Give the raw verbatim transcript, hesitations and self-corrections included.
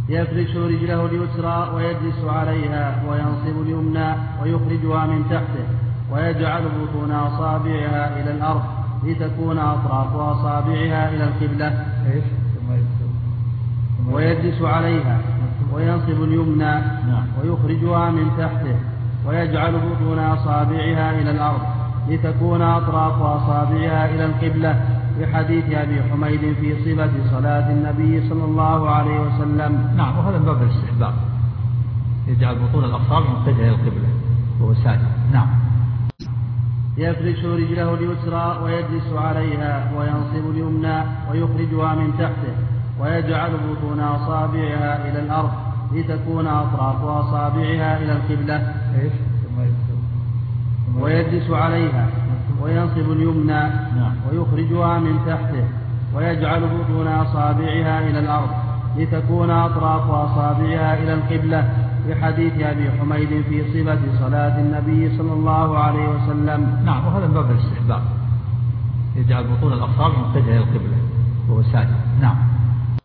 يفرش رجله اليسرى ويجلس عليها وينصب اليمنى ويخرجها من تحته ويجعل بطون أصابعها إلى الأرض لتكون أطراف أصابعها إلى القبلة. ويجلس عليها وينصب اليمنى ويخرجها من تحته ويجعل بطون أصابعها إلى الأرض لتكون أطراف أصابعها إلى القبلة، بحديث أبي حميد في صفة صلاة النبي صلى الله عليه وسلم. نعم، وهذا من باب الاستحباب، يجعل بطون الأصابع متجهة إلى القبلة وهو ساجد. نعم. يفرش رجله اليسرى ويجلس عليها وينصب اليمنى ويخرجها من تحته ويجعل بطون أصابعها إلى الأرض لتكون أطراف أصابعها إلى القبلة. ويجلس عليها وينصب اليمنى ويخرجها من تحته ويجعل بطون أصابعها إلى الأرض لتكون أطراف أصابعها إلى القبلة، بحديث أبي حميد في صفة صلاة النبي صلى الله عليه وسلم. نعم، وهذا من باب الاستحباب، يجعل بطون الأصابع متجهة إلى القبلة وهو ساجد. نعم.